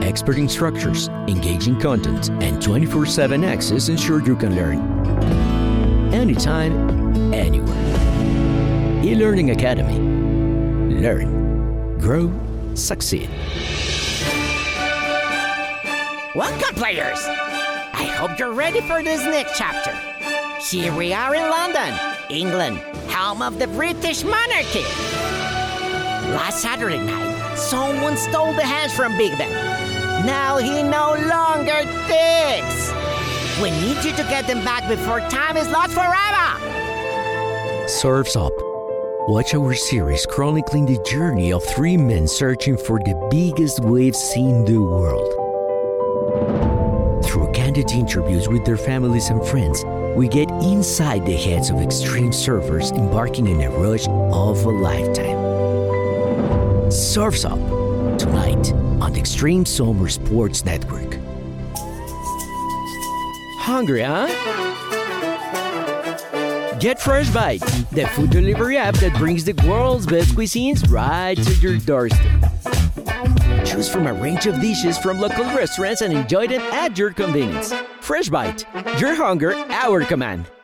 Expert instructors, engaging content, and 24/7 access ensure you can learn anytime, anywhere. eLearning Academy. Learn, grow, succeed. Welcome, players! I hope you're ready for this next chapter. Here we are in London, England, home of the British monarchy. Last Saturday night, someone stole the hands from Big Ben. Now he no longer digs. We need you to get them back before time is lost forever. Surf's Up. Watch our series chronicling the journey of three men searching for the biggest waves in the world. Through candid interviews with their families and friends, we get inside the heads of extreme surfers embarking in a rush of a lifetime. Surf's Up, tonight on the Extreme Summer Sports Network. Hungry, huh? Get Fresh Bite, the food delivery app that brings the world's best cuisines right to your doorstep. Choose from a range of dishes from local restaurants and enjoy them at your convenience. Fresh Bite, your hunger, our command.